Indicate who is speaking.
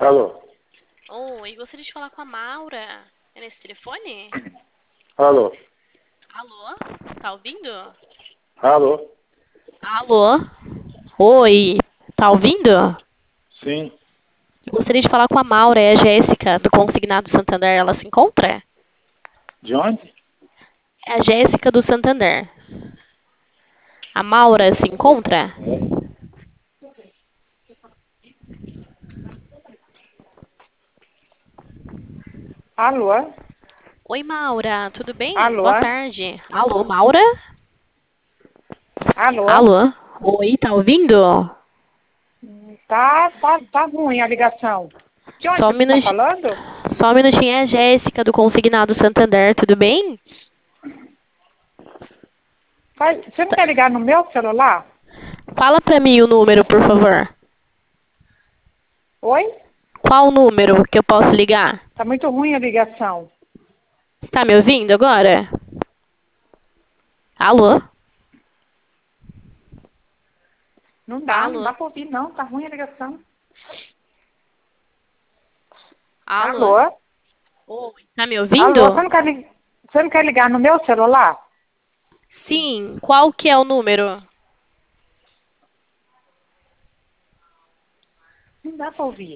Speaker 1: Alô?
Speaker 2: Oi, gostaria de falar com a Maura. É nesse telefone?
Speaker 1: Alô?
Speaker 2: Alô? Tá ouvindo?
Speaker 1: Alô?
Speaker 2: Alô? Oi, tá ouvindo?
Speaker 1: Sim.
Speaker 2: Gostaria de falar com a Maura, é a Jéssica, do Consignado Santander. Ela se encontra?
Speaker 1: De onde?
Speaker 2: É a Jéssica do Santander. A Maura se encontra?
Speaker 3: Alô?
Speaker 2: Oi, Maura, tudo bem?
Speaker 3: Alô?
Speaker 2: Boa tarde. Alô, Maura?
Speaker 3: Alô?
Speaker 2: Alô? Oi, tá ouvindo?
Speaker 3: Tá ruim a ligação. De onde
Speaker 2: Só um
Speaker 3: você está
Speaker 2: minutinho.
Speaker 3: falando?
Speaker 2: Só um minutinho, é a Jéssica do Consignado Santander, tudo bem?
Speaker 3: Você não quer ligar no meu celular?
Speaker 2: Fala pra mim o número, por favor.
Speaker 3: Oi?
Speaker 2: Qual o número que eu posso ligar?
Speaker 3: Tá muito ruim a ligação.
Speaker 2: Está me ouvindo agora? Alô?
Speaker 3: Não
Speaker 2: Alô?
Speaker 3: dá pra ouvir não, tá ruim a ligação.
Speaker 2: Alô?
Speaker 3: Alô?
Speaker 2: Oi. Tá me
Speaker 3: Alô,
Speaker 2: ouvindo?
Speaker 3: você não quer ligar no meu celular?
Speaker 2: Sim. Qual que é o número?
Speaker 3: Não dá pra ouvir.